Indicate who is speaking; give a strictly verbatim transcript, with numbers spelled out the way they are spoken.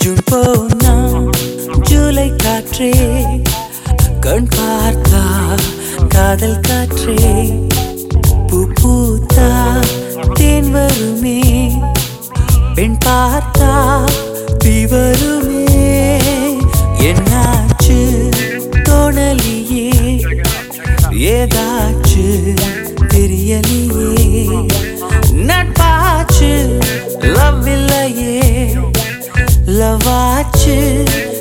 Speaker 1: June போனா ஜூலை காற்றே கண் பார்த்தா காதல் காற்றே பூ பூத்தா தேன் வருமே பெண் பார்த்தா தீ வருமே என்னாச்சு தோணலியே ஏதாச்சு தெரியலையே நட்பாச்சு லவ் இல்லையே லவ் ஆச்சு